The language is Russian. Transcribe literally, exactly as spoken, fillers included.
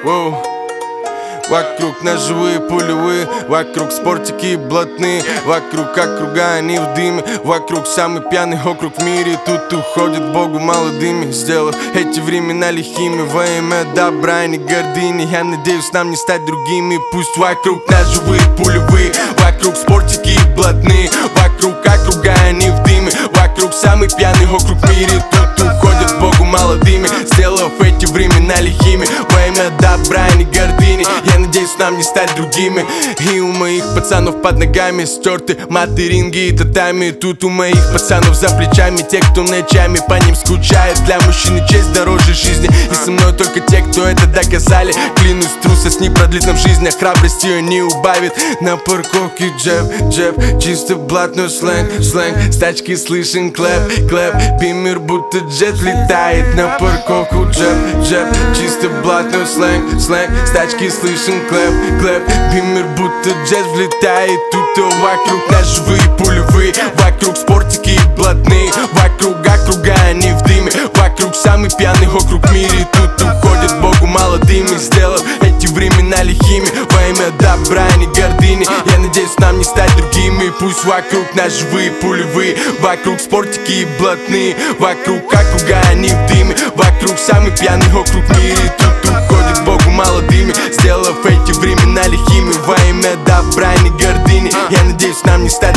Воу. Вокруг ножевые пулевые, вокруг спортики блатные, вокруг округа они в дыме, вокруг самый пьяный округ в мире. Тут уходит Богу молодыми, сделав эти времена лихими во имя добра и не гордыни. Я надеюсь нам не стать другими. Пусть вокруг ножевые пулевые, вокруг спортики блатные, вокруг округа они в дыме, вокруг самый пьяный округ в мире. Тут уходит Богу молодыми, сделав эти времена лихими во имя добра и не гордыни. Я надеюсь нам не стать другими. И у моих пацанов под ногами стерты маты, ринги и татами. Тут у моих пацанов за плечами те, кто ночами по ним скучает. Для мужчины честь дороже жизни, и со мной только те, кто это доказали. Клянусь, трусость не продлит нам жизнь, а храбрость ее не убавит. На парковке джеб, джеб, чисто блатной сленг, сленг. С тачки слышен клэп, клэп, бимер будто джет летает. На парковку джеб, джеб, чисто блатной сленг, сленг. С тачки слышен клэп, клэп, бимер будто джет влетает. Тут вокруг ножевые пулевые, вокруг спортики блатные, вокруг округа они в дыме, вокруг самый пьяный округ в мире. Тут уходит Богу молодыми, сделав эти времена лихими во имя добра и не гордыни. Я надеюсь нам не стать другими. Пусть вокруг ножевые пулевые, вокруг спортики блатные, вокруг округа они в дыме, вокруг самый пьяный округ в мире. Тут уходит Богу молодыми, сделав эти времена лихими во имя добра и не гордыни. Я надеюсь нам не стать